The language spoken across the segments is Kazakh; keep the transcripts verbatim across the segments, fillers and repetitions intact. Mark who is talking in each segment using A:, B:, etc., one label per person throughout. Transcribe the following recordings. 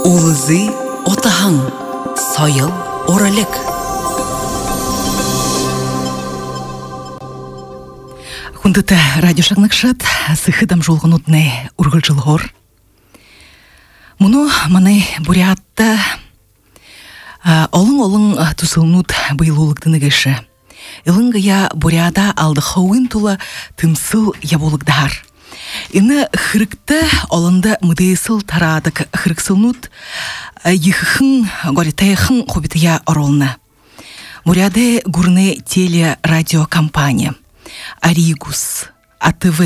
A: Улызы отаһың, сайыл оралек. Хундыта радио шагнакшат, сыхыдам жолғын утне ургыл жылғор. Мұны маны бурятта олың-олың тусылнут бұйлулықтыны кеші. Илыңгая буряда алды хауын тула тымсыл яболықдар. Ины хырыкты олында мыдейсыл тарадық хырыксылнут еххын горитайхын хобитая оролна. Буряде гурны теле радиокомпания Аригус, АТВ.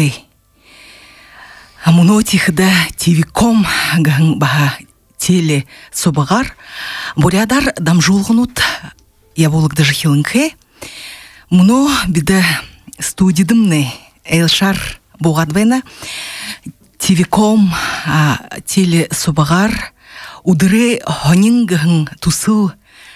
A: Амуно тихда ТВ.ком ган баха теле собагар. Бурядар дамжулгунут яболык даже хилынке. Муно биде студидымны Элшар Бугадвена ТВ.ком теле собагар удыры хонингын тусыл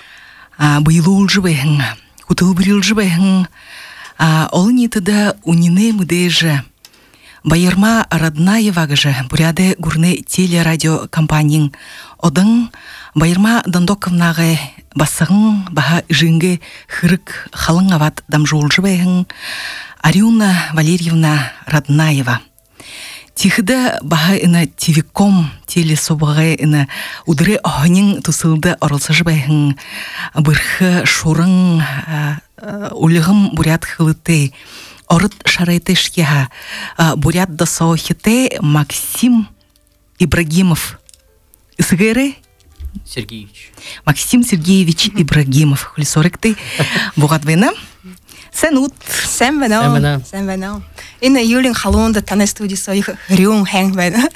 A: быйлул жыбыгын кутыл бирил жыбыгын ол нетіді унине мүдейжі. Байырма родная вагыжы буряде гурны телерадиокомпанияң одың байырма дандоковнағы басығын баха жинге хырык халың ават дамжолжы бәйін Ариуна Валерьевна Роднаева. Тихіді баха іна ТВ.ком телесобығы іна удыры оғынын тусылды орылсыжы бәйін бұрхы шорың улығым бурят хылыты орыт шарайты шкеха бурят досоохите Максим Ибрагимов. Исыгыры?
B: Сергеевич.
A: Максим Сергеевич Ибрагимов. Хулисоректы Бугадвена. Сенут.
C: Сен вена. Сен вена. Инна юлин халонда тана студисо их рюн хэнг вена.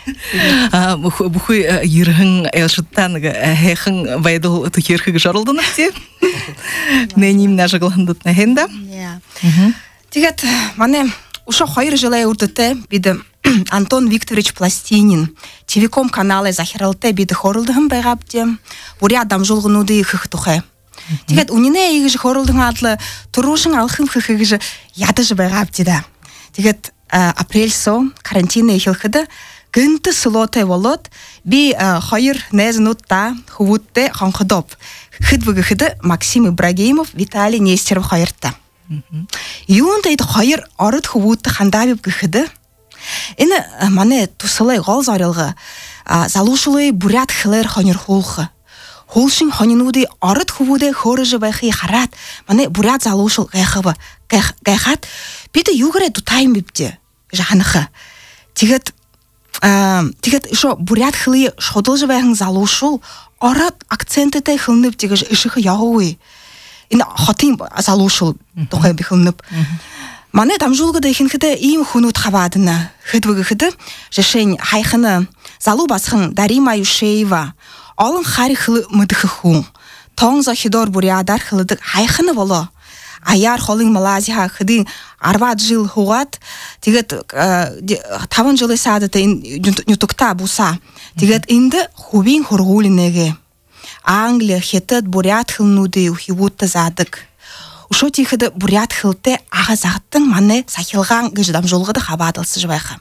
A: Бухуй ерхын элшыттан хэхын вайдыл тухерхыг жарылдын апте. Нэним нажыгландыт нахенда.
C: Тигет, мане уша хайр жылай урдыте биде Антон Викторович Пластинин ТВ.ком каналы захиралте биде хорылдыгын байгапте. Буря дамжулгынуды хыхтухе. Тигет, унине игіжі хорылдың атлы турушың алхын хыхыгіжі ядыжы байгапте да. Тигет, апрель со карантина ехилхыды гынты сылоте волот би хайр незнутта хувутте ханхыдоп. Хыдвыгы хыды Максим Ибрагимов, Виталий Нестеров хайртта. Юнда иді хайр арыд хувутты хандабиб гыхыды. Ині мане тусылай ғал зарылғы залушылай бурят хылэр ханыр хулхы. Хулшин ханинуды арыд хувуды хорыжы байхи харат. Мане бурят залушыл гайхыбы гайхат. Биді югыре дутайм бипте жаханықы. Тигет Тигет шо бурят хылы шодылжы байхын залушыл арыд акцентетай хылнып тигеш ишықы яғуы. Ин хатын залушыл тухай бихылнып. Мане там жулгыда ихинхыда им хунут хабадына. Хыдвыгы хыды жашень хайхыны залу басхын Дарима Юшеева. Алын хари хылы мыдықы хун. Тоң захидор бурядар хылыдық хайхыны боло. Аяр холын Малазия хыды арват жыл хугат. Тигет таван жылы садыты нютукта буса. Тигет инді хубин хургулинеге. Англия хетет бурят хылнуды ухивутты задык. Ушо тихыды бурят хылте ағазақтың маны сахилған гыждам жолғыды хабадылсы жывайқы.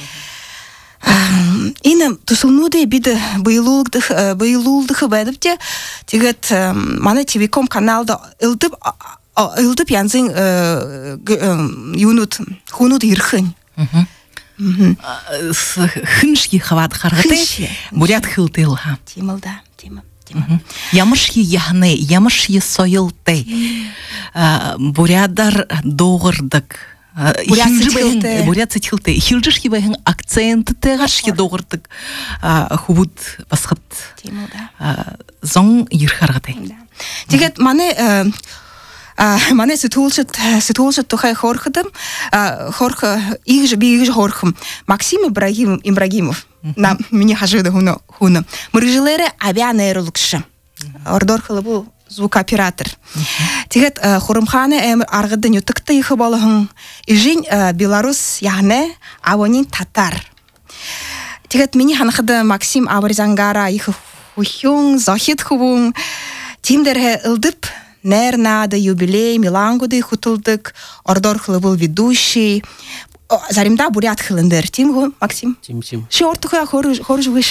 C: Ині тусылнуды биді бұйылулдығы бәдіпте, тегет маны ТВ.ком каналда ылдып янзың юнут хунуд ирхын.
A: Хыншки хавад харгыты бурят хылты илға.
C: Тимылда, тимыл.
A: Ямышки яхны, ямышки сойылты. Бурядар доғырдық. Бурят сетхилты. Хилжышки байхын акценты тәғашки доғырдық. Хубуд басқыт. Зоң ерхарғыты.
C: Дегет, маны Мане сытулшыт тухай хорхыдым, хорхы игжі бейгжі хорхым. Максим Ибрагимов, на мені хажыды хуны. Мұргжилері авианайрылықшы. Ордорхылы бұл звукооператор. Тегет хорымханы әмір арғыды нютыкты ехы балығын. Ижин Беларус яғне авонин татар. Тегет мені ханықыды Максим Абарзангара ехы хухюн, захид хубун. Тимдерге ылдып, Нернада, юбилей, Милангуды хутылдык, ордорхлы был ведущий. Заримда бурят хылындыр. Тим го, Максим?
B: Тим, тим.
C: Ши ортухуя хорыж выш.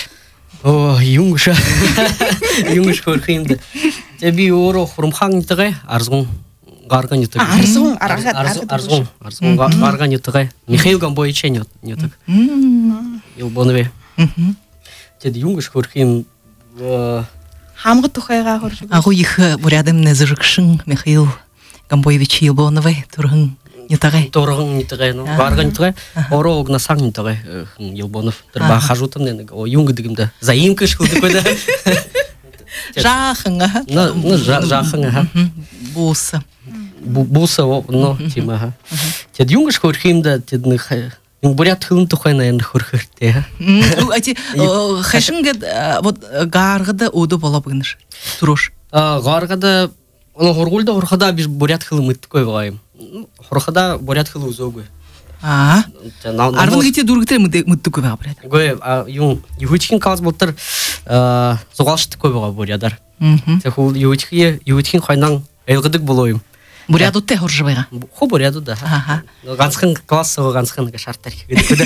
B: О, юнгыша. Юнгыш көрхеймді. Тебе оро хұрымхан етіғай, арзғын ғарған етіғай.
C: Арзғын, арзғын.
B: Арзғын, арзғын ғарған етіғай. Михаил Гамбоевича нетіғай. Елбонове. Теде юнгыш көрхейм.
C: Хамғы тұқайға көрші.
A: Ағу ехі бұрядым нәзірікшін Михаил Гамбоевич Елбонове тұрғын нетіғай.
B: Тұрғын нетіғай, ғарған етіғай. Оро оғнасаң нетіғай Елбонов. Тұрба қажутым нені, о юнгы дегімді. Заимка шылды көді.
A: Жақын, аға.
B: Ну, жақын, аға.
A: Бусы.
B: Бусы, ну, тема, аға. Тед юнгыш көрхеймді, тед бурят хылын тұқайна енді көрхірді.
A: Әте, қашыңғыд ғарғыды оды бола бұғыныш? Тұрош?
B: Ғарғыды, оны ғорғылда ғорғыда біз бурят хылы мұтты көй бағайым. Ғорғыда бурят хылы ұзауғы.
A: Аа. Арвын гите дургтер мұтты көй баға бурят?
B: Гөй, югучкин қалыз болтыр зоғалшыты көй баға бурядар. Тәхул югучкин қайнан әлгідік болуым.
A: Буряду те хоржы байға?
B: Хо буряду, да. Ғансқын классы ғой ғансқын шарттар кегеді.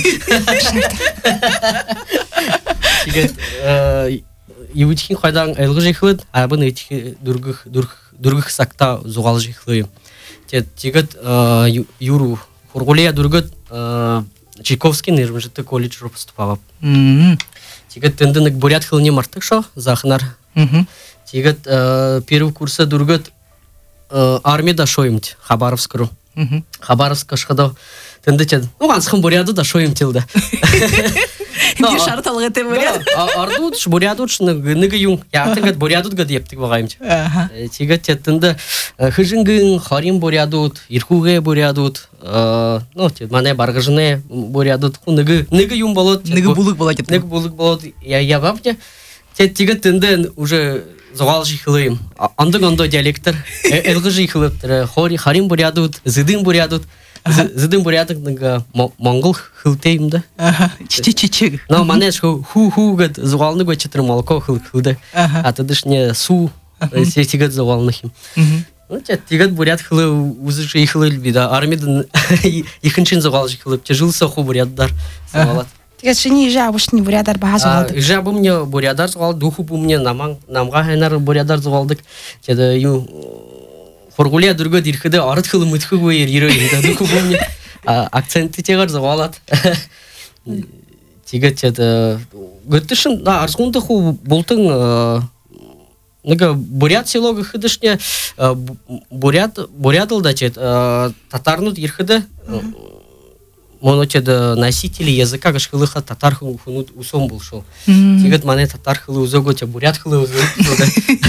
B: Югучкин қайдан әлгі жекілід, абын дүргіх сақта зоғал жекілуым. Тегіт юру Хургулия дүргіт Чайковский нервжетті колледж жұрып поступалап. Тегіт тендінік бурят хылыне мартық шо, зақынар. Тегіт первый курса дүргіт армияда шойымд, Хабаровскару. Хабаровска шқыда тенді теді, оғансқын буряду да шойым телді.
A: Не шарталғы те буряду?
B: Ардуд, буряду нығы юң. Яқтыңғыд бурядуд ғады ептік бағайымд. Тегіт тенді хыжынгын, харим бурядуд, ирхуге бурядуд, ну, теді мане барғыжыне бурядуд, нығы юң болуд.
A: Нығы бұлық болуд.
B: Нығы бұлық болуд. Я бапне. Тегіт тенді уже зоғал жихылыйым. Андың-андой диалектер, әлгі жихылыптыр. Харим бурядуд, зыдын бурядуд. Зыдын бурядуд моңғыл хылтеймді.
A: Чичи-чичи.
B: Но манеш ху-ху гад зоғалны гой чатыр молоко хыл-хылды. Атыдыш не су тегіт зоғалнықым. Тегіт буряд хылы өзі жихылы үлбейді. Армейдің екіншін зоғал жихылып. Жылсы ху буряддар зоғалат.
C: Тегет шыни жа абышыни бурядар баға зоғалдық.
B: Жа бұл мне бурядар зоғалды, духу бұл мне намға хайнар бурядар зоғалдық. Теді ю Хургулия дүргі дирхіді арыт хылы мұтқы көйер еройында. Духу бұл мне акценті тегар зоғалат. Тегет теді гөттішін арзғынды ху болтың бурят селоғы хыдышне бурядылда теді татарнут ерхіді Моно теді носители языка гашхылыха татар хынут усом был шел. Тегет мане татар хылы узого те бурят хылы узого.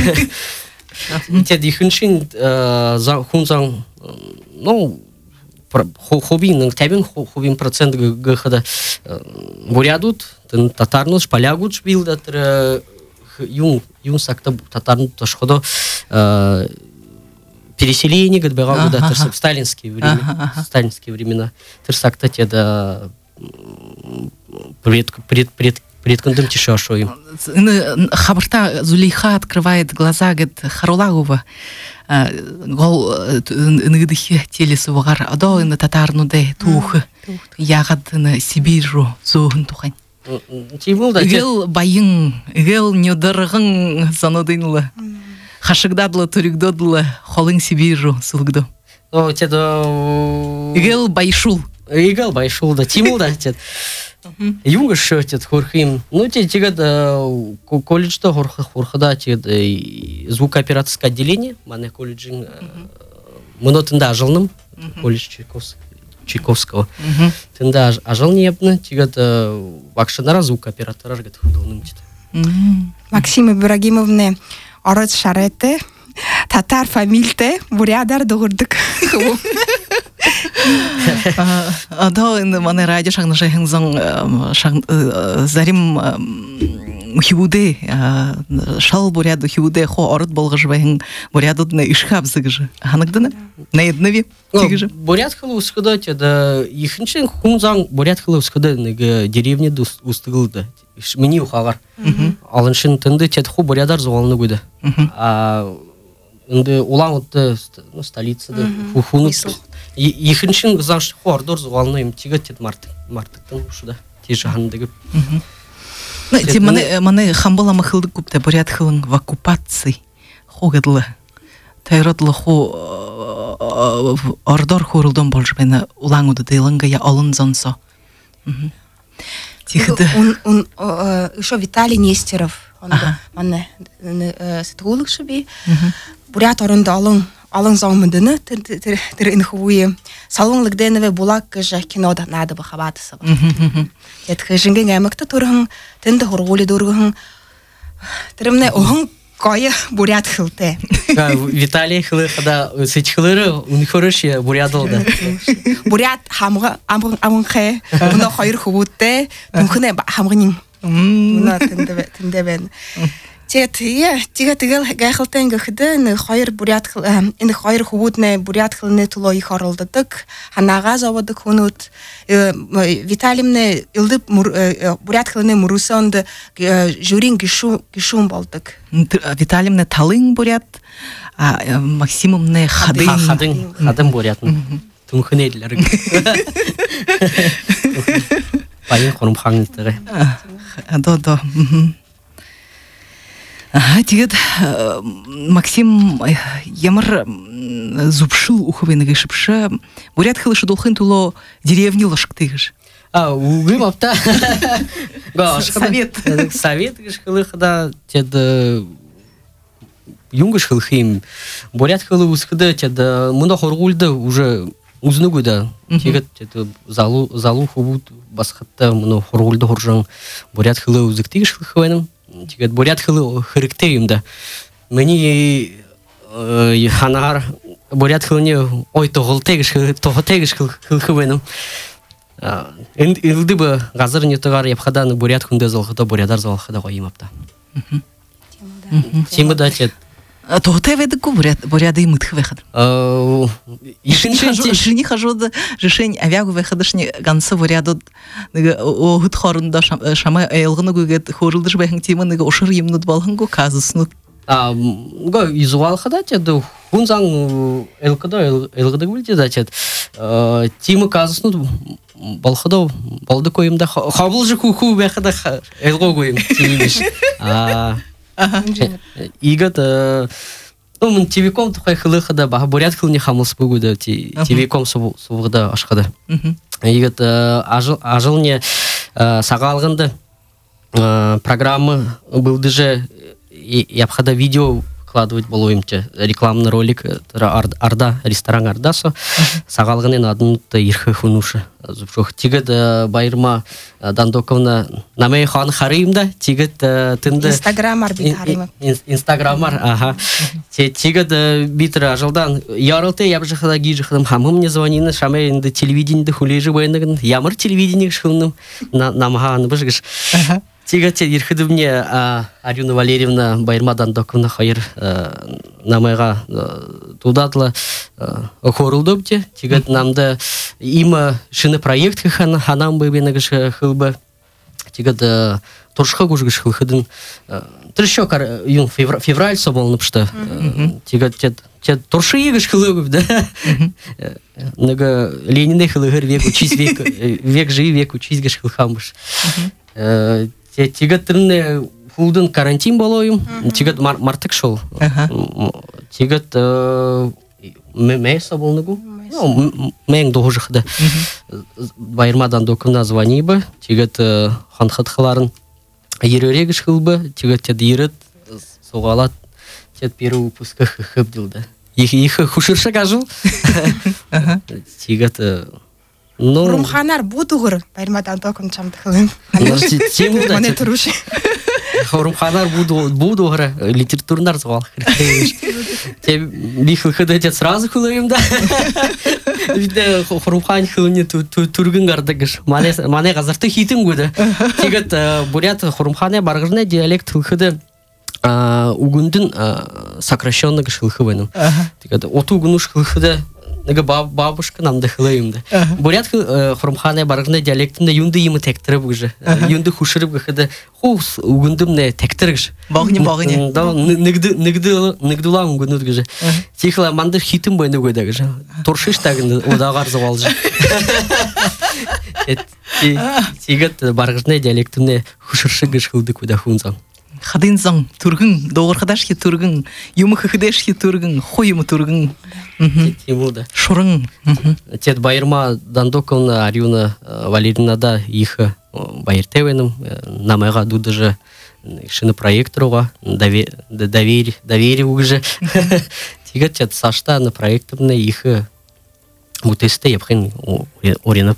B: Теді ихыншин хунзан, ну, хобин, табин хобин процент гыхада бурядут, татарнут шпалягут шбилда, юн сакта татарнут ташходо переселение год бегал да тырсак в сталинские времена, сталинские времена. Тырсак та теда пред пред пред предкондым тишашой.
A: Хабарта Зулейха открывает глаза, говорит, Харулагова. Гол нгдихи телесувагар, адо на татарну де тух, ягод на Сибиру зоун тухань. Гел байын, гел недорогын санадынла. Хашыгдадлы, турикдадлы, холын Сибиру сылгды.
B: О, теда...
A: Игел байшул.
B: Игел байшул, да, тимул, да, тед. Юнга шо, тед, хорхим. Ну, тед, тегад, колледжда хорхада, тед, звукооператорское отделение, мане колледжин, мыно тында ажылным, колледж Чайковского. Тында ажыл небны, тегад, вакшанара звукооператора, гад, худылным, тед.
C: Максим Ибрагимовне, Ород шареты, татар фамильте, бурядар дұғырдық.
A: Ада енді мане радио шағны жайғынзан зарим хиуде, шал буряду хиуде, хо ород болғы жывайын бурядудны үшхап зығыжы. Ханықдыны? Найдныви тегіжі?
B: Буряд хылы ұсқыда, ехіншін хумзан буряд хылы ұсқыда деревне ұстығылды. Мені ұқағар. Алыншын тынды тет ху бурядар зоғалыны көйді. Үнді улан ұтты столицады. Ехіншін ғызаншы ху ардор зоғалыны ем тегі тет мартықтың ұшыда. Тежі ханды көп.
A: Те мане мане хамбала махылды күпте бурят хылың в оккупации хогадлы. Тайрадлы хо ордор хорулдан болж бена улаңуды дейлынга я алын зонсо. Тихды.
C: Он он еще Виталий Нестеров. Он мане струлык шиби. Бурят орында алын алын зомындыны тер инхуе. Салонлык деневе булак кыжа кинода надо бы хабатысы. Эт хыжинген гамыкта турган тенде хоргули дурган. Теремне оһын кая бурят хылте.
B: Виталий хылы хада сычхылары унхорыш бурят олды.
C: Бурят хамга амгын амгынхе уна хайыр хубутте тунхне хамгынин. Уна тенде тендебен. Тет я тига тигел гахылтен гөхдө ны хайыр бурят ин хайыр хубутне бурят хылны тулой харылдык. Ханага заводы хунут Виталимне илды бурят хылны мурусонды жюрин гишу гишум болдык.
A: Виталимне талын бурят, а Максимумне хадын.
B: Хадын, хадын бурят. Тунхнедлер. Пайын хорум хаңнитыгы.
A: Да, да. Ага, тигет Максим ямыр зубшыл уховыны гышыпшы. Бурят хылышы долхын туло деревни лошктыгыш.
B: А, угым апта.
A: Совет.
B: Совет гышхылыхда тед юнгыш хылхим. Бурят хылы ускыды тед мына хоргулды уже узнугуда. Тигет тед залу залу хубут басхатта мына хоргулды хоржан бурят хылы узыктыгыш хылхывайным. Тигет бурят хылы хырыктыйымда. Мені ханар бурят хылыне ой тоғыл тегіш тоғы тегіш хылхывайным. Илды бы газыр не тұғар епхадан бурят хүнде залғыда бурядар залғыда қойым апта. Темі да тет.
A: Тоғы теведі ку буряды и мытхы вехад. Шини хажуды решень авягу вехадышни гансы буряды оғыт хорында шама әйылғыны көгет хорылдыш бәхін темі ныға ошыр емнуд балғын ку казысыны.
B: Го изуал хада теді хунзан элкада элгыды білді да тет. Темі казысыны балхыда балды көйімді қабыл жы ку-ку бәхіда элго көйім темемеш. Игат ну мен тивиком тухай хылыхада ба бурят хылны хамылс бүгүдө тивиком сувгда ашкада. Игат ажыл ажылне сагалгынды программа был же япхада видео выкладывать болоимче рекламный ролик Арда ресторан Ардасо сагалгынын адынты ирхы хунушы зубшох тигет байырма Дандоковна намей хан харымда тигет тынды
C: Инстаграмар бит харыма
B: Инстаграмар ага тигет битра ажылдан ярылты ябжыхада гижыхдым хамым мне звонины шаме инде телевидениеде хулежи бойныгын ямыр телевидение шылным намхан быжгыш Тигет ирхыды мне Арюна Валерьевна Байырма Дандоковна хайыр намайга тудатлы хорулды бте. Тигет намда има шыны проект хана ханам бы бенегыш хылбы. Тигет торшха гужгыш хылхыдын трещокар юн февраль соболны пшты. Тигет тет торшы егыш хылыгып да. Нага Ленинный хылыгыр век учись век век жи век учись гыш хылхамыш. Тигет тырны хулдын карантин болойым. Тигет мартык шол. Тигет мэй соболныгу. Мэйң доғыжықды. Байырмадан докымна звонибы. Тигет ханхатхыларын еререгіш хылбы. Тигет тед ерет соғалат. Тед первый выпуска хып дилді. Ихы хушырша кажыл. Тигет
C: Румханар будугыр Байырмадан докым чамды хылым. Мане тұруши.
B: Румханар будугыр литературнар зғал. Те бихыл хыды тет сразу хылым да. Виде Румхан хылыне тургын гардыгыш. Мане ғазарты хитім көді. Тегет бурят Румхане барғырне диалект хылхыды угундын сокращенный хылхывайным. Тегет оту угунуш хылхыды Нага бабушка нам дохлеем да. Бурят хромхане баргне диалектinde юнды имы тектирib уже. Юнды хушырып гыхыды хус угундымне тектиргиш.
A: Багне багне.
B: Да нигды нигды нигдулам угундуд гыжы. Тихла манды хитим бойны гойда гыжы. Торшиш тагын удагар завалжы. Тигет баргышны диалектуне хушыршыгыш хылды куда хунзан.
A: Хадин зан тургын, доғыр қадашки тургын, юмы хыхыдашки тургын, хойымы тургын.
B: Тимуда.
A: Шурын.
B: Тет байырма Дандоковна Арюна Валерина да их байыртевеным, намайға дуды же шыны проекторуға, доверие, доверие уже. Тигет тет сашта на проекторны их мутесте епхен оренып.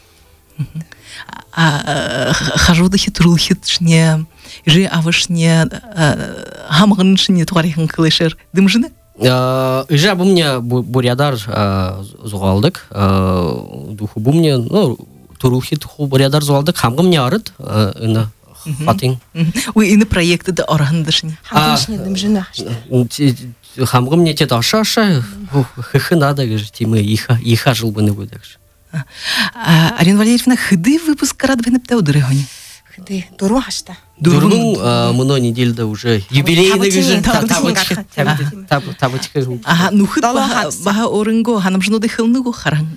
A: Хажудахи турулхитшне, же авышне хамғыншне туғарихын кылышыр. Дымжыны?
B: Иже бумне бурядар зуғалдық. Духу бумне, ну, турулхит ху бурядар зуғалдық. Хамғымне арыд, ины хатың.
A: Ой, ины проекты да арғындышне.
C: Хамғыншне дымжыны.
B: Хамғымне тет аша-аша, хы-хы надо, тимы, иха жылбыны будекш.
A: Арина Валерьевна, хыды выпуск карадвенып та удырыгони?
C: Хыды, дуру хашта.
B: Дургун муно недельда уже юбилейный же табычка. Табычка.
A: Ага, ну хыд баха орынго, ханам жноды хылныгу харан.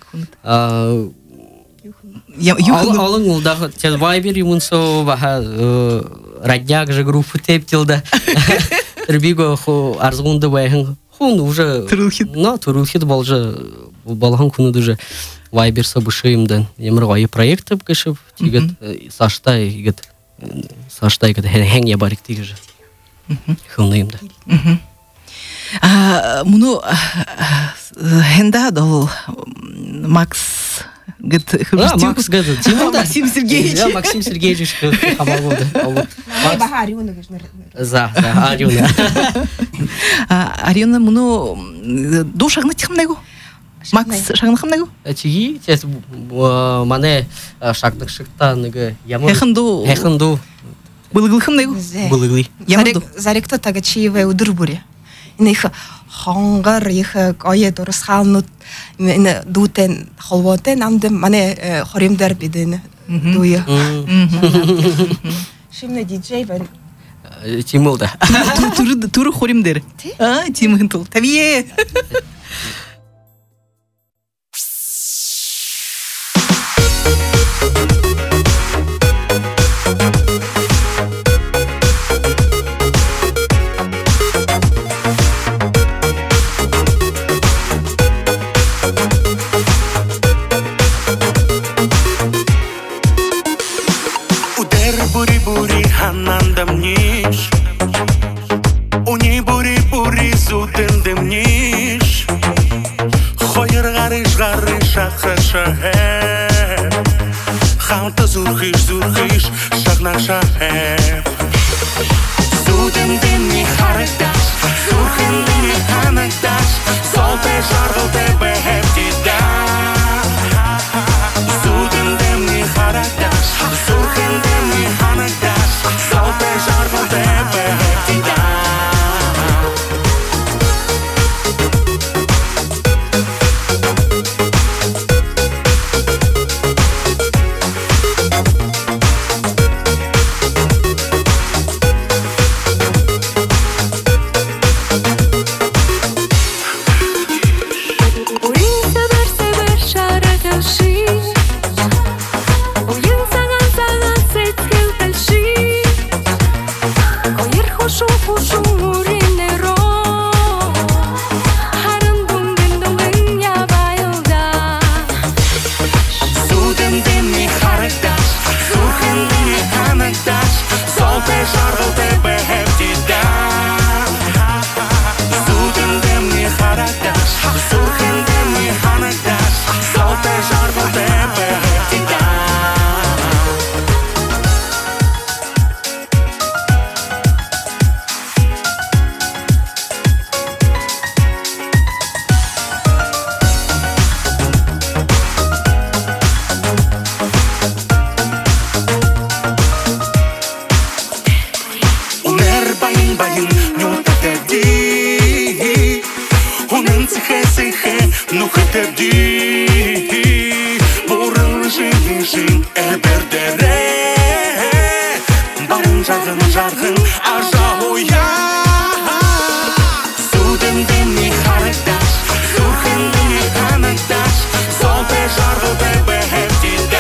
B: Алың улдағы тел вайбер юмынсо баха радняк же группу тептилда. Рбиго арзгунды байхын. Хун уже...
A: Турулхит.
B: На, турулхит бол же балхан күні уже вайбер собышыйымдан. Емір ғайы проекты кішіп, тегет сашта егет сашта егет хәң ябарик теге же. Хылныйымда.
A: Мұны хэнда дол Макс гет
B: Макс гет
A: Максим Сергеевич.
B: Да, Максим Сергеевич хамал болды.
C: Баха Арюна гешмер.
B: За, за Арюна.
A: Арюна мұны до шағны тихымнайгу? Макс шағны қымнайгу?
B: Тиги, тес мане шағдық шықта нүгі ямыр.
A: Хехынду.
B: Хехынду.
A: Былығыл қымнайгу?
B: Былығылы.
C: Заректо тага чиеве удыр буре. Ина их хангар их ое дорыс халнут ина дутен холвотен амды мане хоримдар биден дуя. Şimdi диджей ben
B: Тимулда.
A: Туры туры хоримдер. А, Тимын тул. Табие.
D: Ханта зурхиш, зурхиш, шагна шахеп. Суден дени харагдаш, зурхин дени ханагдаш, солте жаргал тебе хептида. Суден дени харагдаш, зурхин дени ханагдаш, солте жаргал тебе хептида. Жаргал тебе хептида.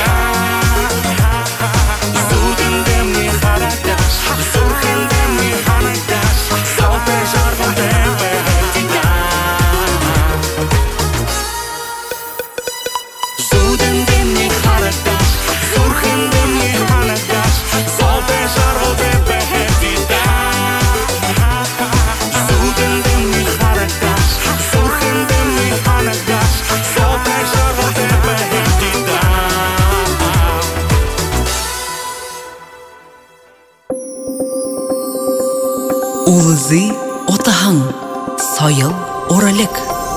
E: Олызы отаһың, сайыл оралек.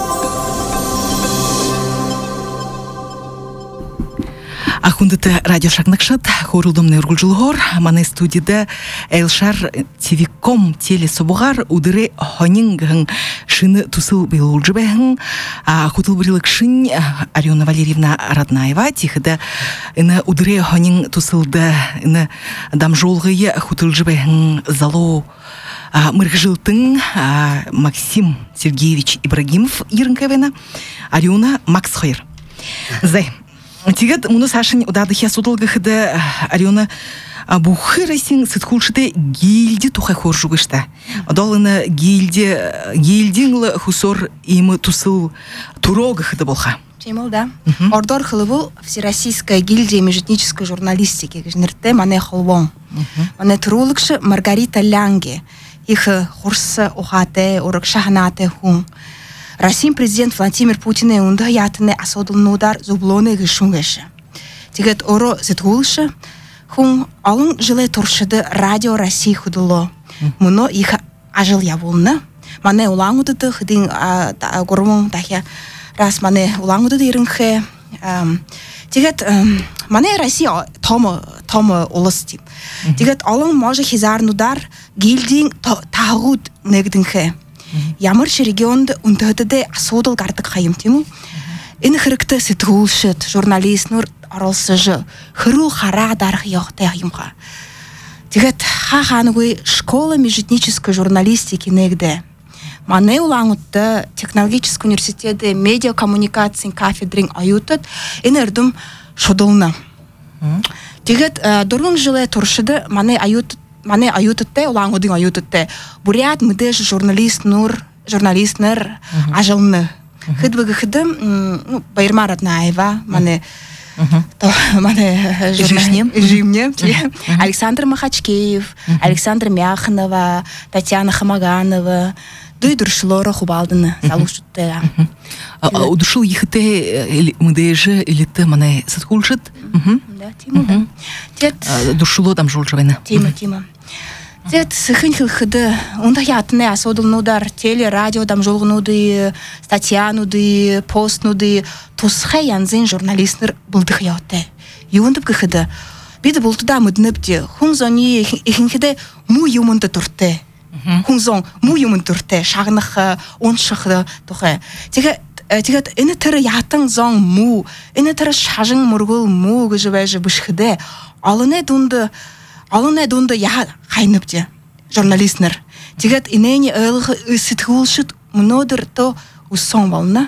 A: Ахундыты радио шагнакшат, хорулдомный ургулжулгор, мане студияда Элшар Тивиком телесобугар удыры хонинг шины тусыл билулжбэхн, а хутыл брилык шин Ариона Валерьевна Раднаева, тихда ина удыры хонинг тусылда ина дамжолгые хутылжбэхн зало Мыргжилтын Максим Сергеевич Ибрагимов Ернкевена, Ариона Макс Хойр. Зай. Тигет муну сашин удадыхя судылгахыда Ариона бухырасин сытхулшыды гильди тухай хоржугышта. Одолына гильди гильдинглы хусор имы тусыл турогахыда болха.
C: Чемол, да. Ордор хылывул Всероссийская гильдия межэтнической журналистики. Гжнерте мане холвон. Мане турулыкшы Маргарита Лянге. Их хурса ухате, урок шахнате хун. Российский президент Владимир Путин и унда ятны асодылны удар зублоны гышунгышы. Тигет оро зетгулшы, хун алын жылы туршыды радио России худыло. Муно их ажыл явулны. Мане улаңудыды хыдын гормун дахя раз мане улаңудыды ирынхе. Тигет мане Россия томо томо улысти. Тигет алын може хизарн удар гильдин тағуд негдинхе. Ямыршы регионды ұнтығыды асудыл гардық қайым тему. Іні хірікті сетгулшыт, журналист нұр арылсыжы, хырул хара дарғы яқты ағымға. Тегет ха-ханығой школа межэтнической журналистики негде. Мане улаңытты технологический университеті медиакоммуникациян кафедрин аютыт, іні үрдім шудылны. Тегет дұрғын жылы тұршыды мане аютыт Мане аютытте, улаңудың аютытте. Бурят мыдыш журналист нур, журналист ныр ажылны. Хыдбыгы хыдым, Байырма Раднаева, мане жимне, Александр Махачкеев, Александр Мяханова, Татьяна Хамаганова, дүйдіршілері хубалдыны, салушытты.
A: Удушыл ехіте мыдыжы илетті мане сытхулшыт?
C: Да, Тима, да.
A: Душыло там жолжавайна.
C: Тима, Тима. Тет сыхынхыл хыды, онда ятны асодылнудар, теле, радио, дам жолгынуды, статьянуды, постнуды, тусхэ янзын журналистнер бұлдық яутты. Юындып кыхыды, биді бұлтыда мүдініпті, хунзони ихынхыды му юмынды тұрты. Хунзон му юмын тұрты, шағынықы, оншықы тұхы. Тегет, іні түрі ятың зон му, іні түрі шажың мұргыл му гыжывайжы бұшқыды, алыне дұнды, алыне дұнды я қайныпты, журналистнер. Тегет, інені өліғы үсітгулшыт мұнодыр то ұсон балына.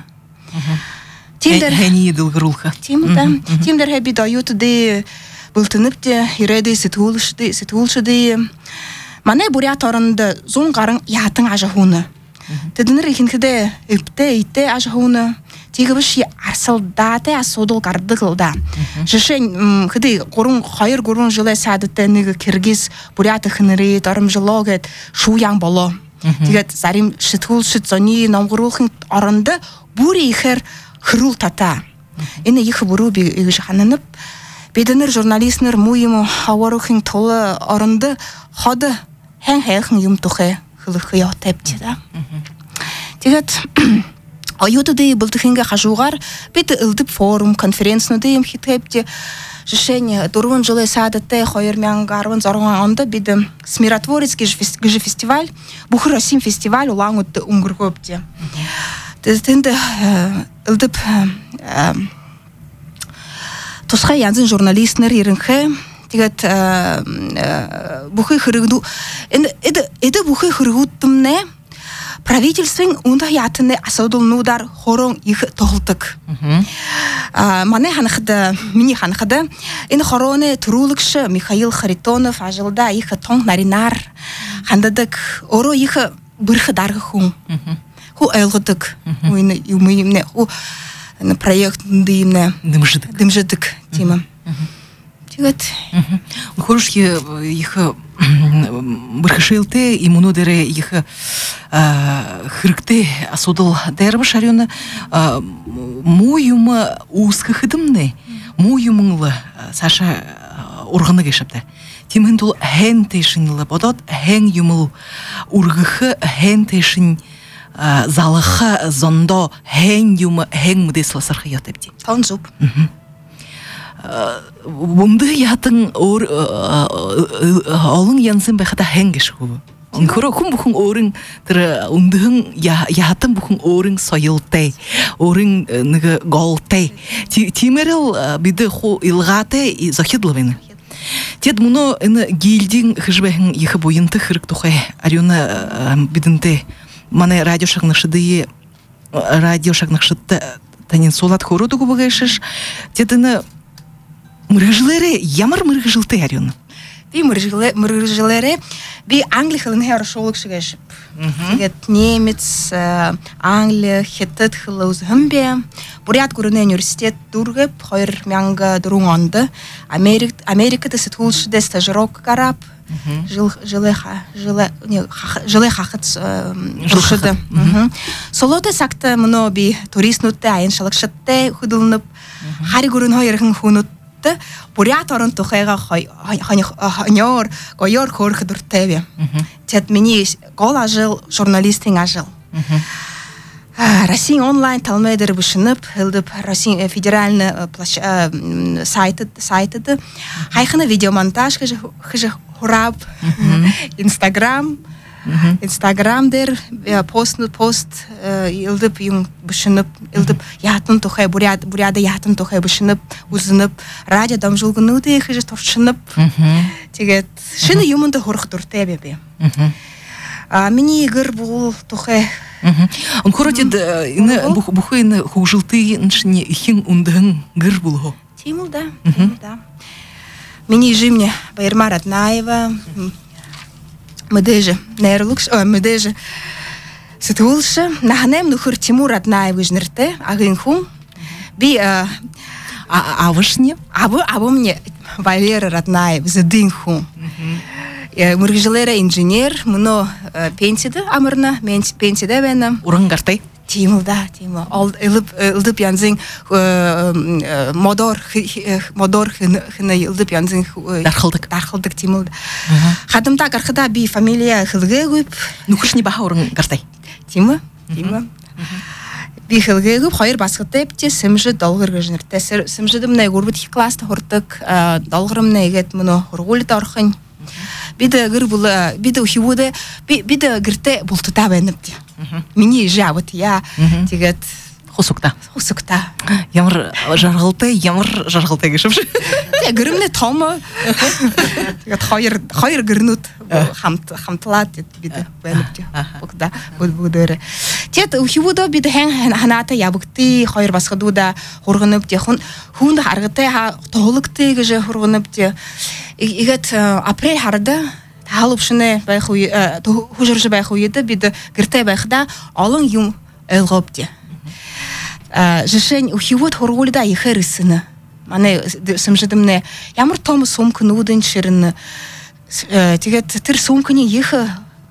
A: Әне еділгірулға.
C: Тимдер әбі дайотыды бұлтыныпты, иреді сітгулшыды. Мане бурят орынды зон ғарын ятың ажығуны. Тедінір екінкіде үпті, итті ажығуны. Тегібіш арсылдаты асудыл ғардығылда. Жышын қыды ғұрын, қайыр ғұрын жылы сәдітті негі киргиз буряты қыныры, дарым жылогет, шуяң болу. Тегет зарим шытғыл шыт зони намғырулхын орынды бұри ихер хырул тата. Ені ехі бұру бейгі жағанынып, бедінір журналистнер мұйымы хауарухын толы орынды ходы хэн хэйхэн юм тухэ хылыхы яутайпты да. Тегет аютыды бұлтыхынға қажуғар беті ылдып форум, конференцияны юм хитайпты. Жишение дурвын жылы сәдетті қойырмян ғарвын зарғын онды беді Смиротворецкий гыжы фестиваль, бұхыр Россим фестиваль улаң өтті ұңғыр көпті. Тезді ылдып тусқа янзын журналистнер ерінгі тегет бұхы хырығду. Эді бұхы хырығуттымне правительствен унда ятыны асадылнудар хорон их тоғылтық. Мане ханықыды, мини ханықыды. Ені хороны тұрулықшы Михаил Харитонов ажылда их тоң наринар хандадық. Оро их бірхі дарғы хуң. Ху айлғыдық. Уйны юмыйымне. Ху проект дымне.
A: Дымжыдық.
C: Дымжыдық тема. Тегет.
A: Хорушки их бірхішелті и мұнодері их хырыкты асудыл дәрбі шарионы мойымы уысқы хыдымны мойымыңлы Саша орғыны кешіпті. Тимин тул хэн тешинлы бодот хэн юмыл ургыхы хэн тешин залыхы зондо хэн юмы хэн мудесла сархы ятепти.
C: Тон зуб.
A: Бунды ятын ор олың янсын бахата хэн гешху. Онкоро хум бухун орын тэр ундын ятын бухун орын соёлтай, орын нэг голтай. Тимерэл биде ху илгате захидлавен. Тед муно эн гилдин хжбехин ихе буйынты хырык тухай арюна бидинте мане радио шагнашыды радио шагнашыды танин солат хору дугу багайшыш. Тед эн мырыжлере ямар мырыжылты арюна.
C: Би мырыжлере би англи хылын хер шолук шигеш. Тэгээд немец, англи, хятад хылыз хэмбе. Бурят гүрүнэ университет дургэп хоёр мянга дөрвөн онд Америк Америкт сэтгүүлчдээ стажировка гарап жил жилэ жилэ жилэ хахат журшуды. Солота сакта мно би туристнуттай аяншалагшаттай хөдөлнөп хари гүрүн хоёрын хүнүт бурят орон тухайга хонёр гоёр хөрх дуртай. Тэд миний гол ажил журналистин ажил. Россия онлайн талмедер бушынып, хылдып Россия федеральный сайты сайты хайхына видеомонтаж хыжы хураб Инстаграм Инстаграм дер пост пост илдып юм бушынып илдып ятын тухай бурят буряда ятын тухай бушынып узынып радио дамжулгынуды хыжы торчынып тэгээд шыны юмында хорх дуртай бебе. А мини игр бул тухай
A: Он коротит ины бухы ины хужылты ншни ихин ундын гыр булго.
C: Тимул да, да. Мини жимне Байырма Раднаева, мыдеже нейролукш, о мыдеже сытулшы. Нахнем нухыр Тимур Раднаева жнырте, агынху. Би а
A: авышне,
C: абу абу мне Валера Раднаев задынху. Мыргыжлера инженер, мно пенсияда амырна, мен пенсияда бенем.
A: Урангартай.
C: Тимул да, тимул. Ал илып илдып янзын модор модор хына илдып янзын
A: дархылдык.
C: Дархылдык тимул. Хадымда гархыда би фамилия хылгы гып.
A: Нукушни баха урангартай.
C: Тима, тима. Би хылгы гып хайыр баскытып те сымжы долгыр гыжнырты. Сымжыдым не гурбут класста хуртык долгырым негет мно хургулит архын. Биде гыр була, биде ухивуде, биде гырте бултута бенепти. Мини жабыт я, тигет
A: хусукта.
C: Хусукта.
A: Ямар жаргылты, ямар жаргылты гешипш.
C: Те гырымне тома. Тигет хайыр, хайыр гырнут хамт хамтлат биде бенепти. Букда булбудере. Тет ухивудо биде хэн ханата ябыкты хайыр баскыдуда хургынып те хун хун харгыты ха толыкты геже хургынып те. Игет апрель харда талыпшыны байхуй хужыржы байхуйды биде гыртай байхда алын юм элгопти. Жишень ухивут хургулда ихерисыны. Мане сымжыдымне ямар том сумкын удын ширыны. Тигет тир сумкыны ихы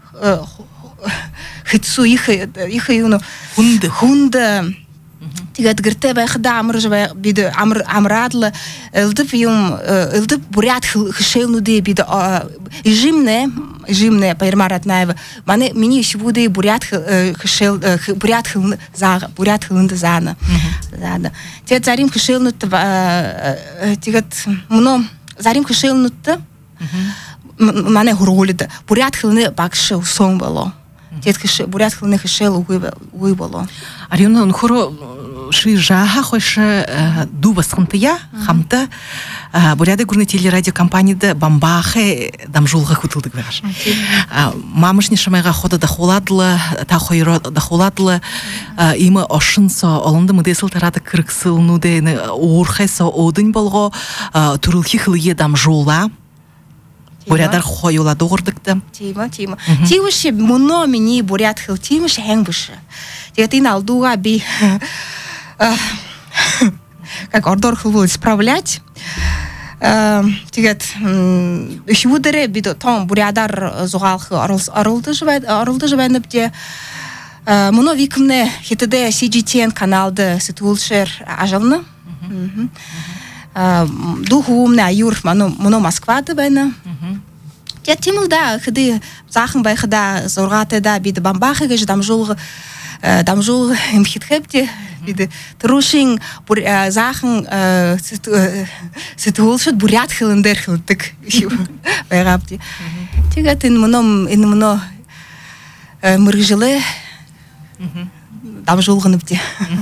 C: хитсу ихы ихы юну хунды хунды. Тигет гыртай байхда амрыжы бай биде амр амрадлы илдып юм илдып бурят хышелнуды биде жимне жимне Байырма Раднаева мане мини швуды бурят хышел бурят хыл за бурят хылынды заны заны тет зарим хышелнут тигет мно зарим хышелнутты мане хургулды бурят хылны бакшы сон боло тет хышы бурят хылны хышел уй боло
A: Арюна он хоро ши жаха хоша дубасхынтыя хамта буряда гурны телерадиокомпанияда бамбахе дамжулга хутылдык ваш. Мамышни шамайга хода да холадлы, та хойро да холадлы има ошынса алынды мыдесыл тарады кырксылнуде орхайса одын болго турылхи хылые дамжула. Бурядар хойула догордыкты.
C: Тима, тима. Тивыши муно мини бурят хыл тимыши хэнгбыши. Тигет ин алдуга би как ордор хылву исправлять. Тигет үшвудере бидо том бурядар зугалхы арылды жывайнып де муно викімне хетіде си джи ти эн каналды сытулшер ажылны. духумный аюр мано моно Москвада байна. Я тимулда хды захын байхда зоргаты да биде бамбахы гэж дамжул дамжул имхитхепти биде трушин бур захын сетулшут бурят хылындер хылдык байгапти. Тигат ин моно ин моно мыргжилы дамжулгыныпти.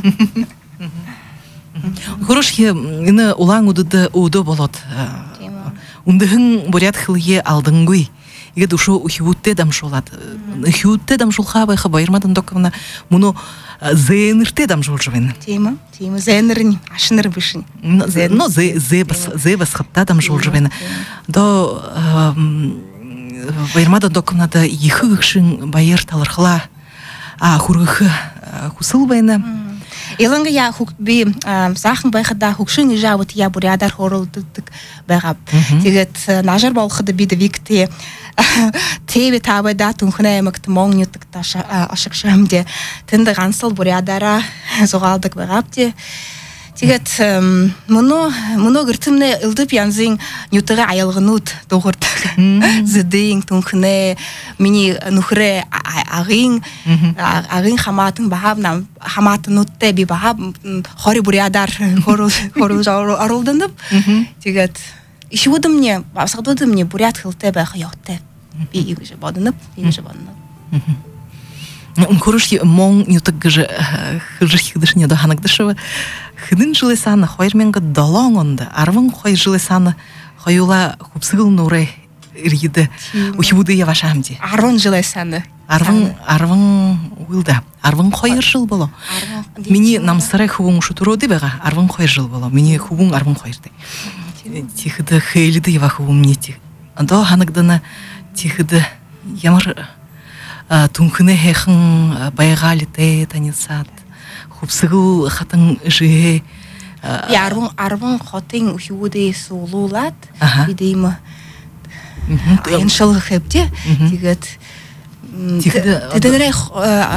A: Хорошие ины улаң удыды удо болот. Ундыгын бурят хылые алдынгуй. Иге душу ухиутте дамшулат. Ухиутте дамшулха байха байырмадан доковна муну зенырте дамшулжывен.
C: Тема, тема зенырын ашыныр бышын.
A: Но зе зе бас зе бас хапта дамшулжывен. До байырмадан доковна да ихыгшин байыр талархла а хургы хусыл байна.
C: Иланга я хук би захын байхада хукшин ижавут я бурядар хоролдык байгап. Тигет нажар болгоды биде викте тебе табай да тунхна эмакт моңнютык таша ашыкшамде тынды гансыл бурядара зогалдык байгапти. Тигет муно муно гыртымне ылдып янзин нютыга аялгынут догурт. Зедин тунхне мини нухре агин агин хаматын бахаб нам хаматын нутте би бахаб хори бурядар хору хору арулдынып. Тигет ишудым мне асгадудым мне бурят хылте бах йотте. Би игже бадынып, игже бадынып.
A: Курушки мон нютык гыжы хыжых дышне до ханак дышева. Хыдын жылы саны хойрменга долоңонда. Арвын хой жылы саны хойула хупсыгыл нуры иргиді ухибуды явашамди.
C: Арвын жылы саны.
A: Арвын арвын уилда. Арвын хойыр жыл боло. Мини намсырай хубун шутуроды бега. Арвын хойыр жыл боло. Мини хубун арвын хойырды. Тихыды хейлиды ява хубун мне тих. Андо ханагдана тихыды ямар тунхыны хехын байгали те танисат. Хупсыгыл хатын жие.
C: Ярвын арвын хотын ухибуды сулулат. Бидейма Иншалла хепте, тигет. Тедерей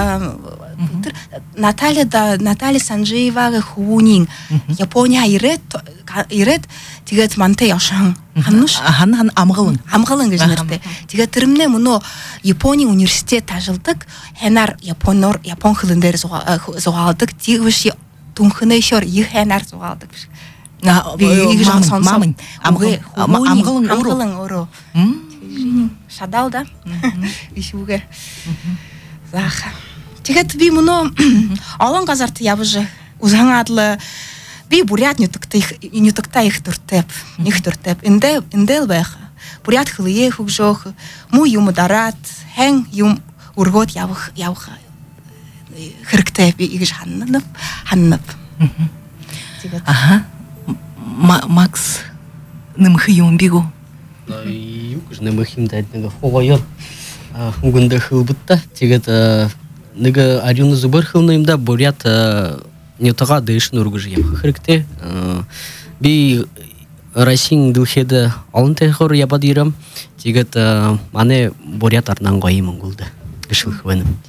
C: Наталья да Наталья Санжеева хунин. Япония ирет ирет тигет манте яшан. Хануш
A: хан хан амгалын.
C: Амгалын гыжнерте. Тигет термне муно Япония университет тажылдык. Хенар японор япон хылындер зогалдык. Тигвиш тунхыны шор ихенар зогалдык.
A: На мамын
C: амгы
A: амгалын
C: амгалын оро. Шадал да? Ишуге. Заха. Тигет би муно алан газарты ябыжы узаң адлы би бурят нютыкта их нютыкта их туртеп, их туртеп. Инде индел беха. Бурят хылые хугжох, му юм дарат, хэн юм ургот явх явх. Хыркте би игж ханнып, ханнып. Тигет.
A: Ага. Макс нымхы юм бигу.
B: Юкж нымхым дайднага хогойот. Угунда хылбытта тигет нега арюны зубар хылныймда бурят нютага дэшн ургыж ям хыркте. Би Россиян дылхеда алынты хор ябадирам тигет мане бурят арнан гойым гулда. Гышыл хвеным.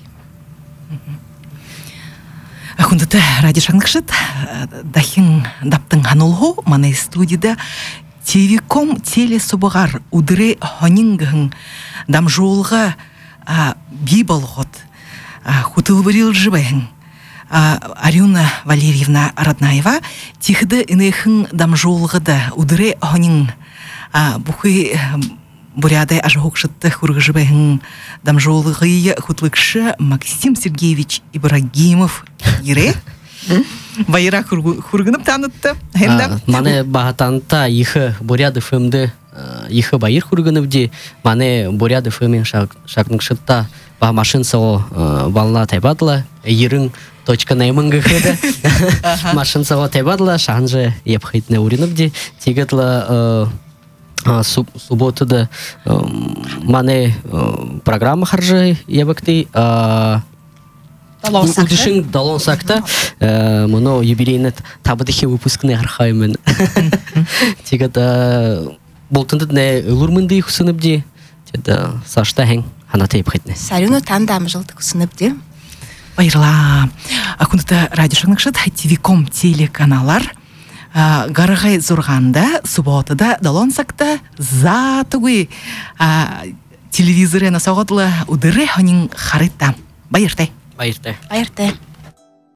A: Ахундата ради шаңгышыт дахин даптың ханулху мане студияда Тевиком телесобығар удыры хонингын дамжолға би болғот хутыл варил жыбайын. Арюна Валерьевна Роднаева тихды инейхын дамжолға да удыры хонин бұхы бурядай ажығықшытты хурғы жыбайын дамжолғы хутлықшы Максим Сергеевич Ибрагимов ере. Байыра хургынып танытты.
B: Мане бахатанта ихы буряды фэмді ихы байыр хургынып де мане буряды фэмен шакныкшытта ба машин сао бална тайбадла ерің точка наймынғы хеді машин сао тайбадла шанжы епхайтны уринып де тегетла субботыда мане программа харжы ебакты Удышын далон сакта, мұны юбилейні табыдығы выпускны архаймен. Тегет болтынды не ұлырмынды құсынып де, сашта әң ханаты епхетіне.
C: Сарюны тандам жылды құсынып де.
A: Байырла, ақындыда радиошаңықшыд Тевиком телеканалар гарагай зурганда суботада долонсакта затугуй телевизорына соғыдлы удыры хонин харыта. Байыртай.
B: Байыртай.
C: Байыртай.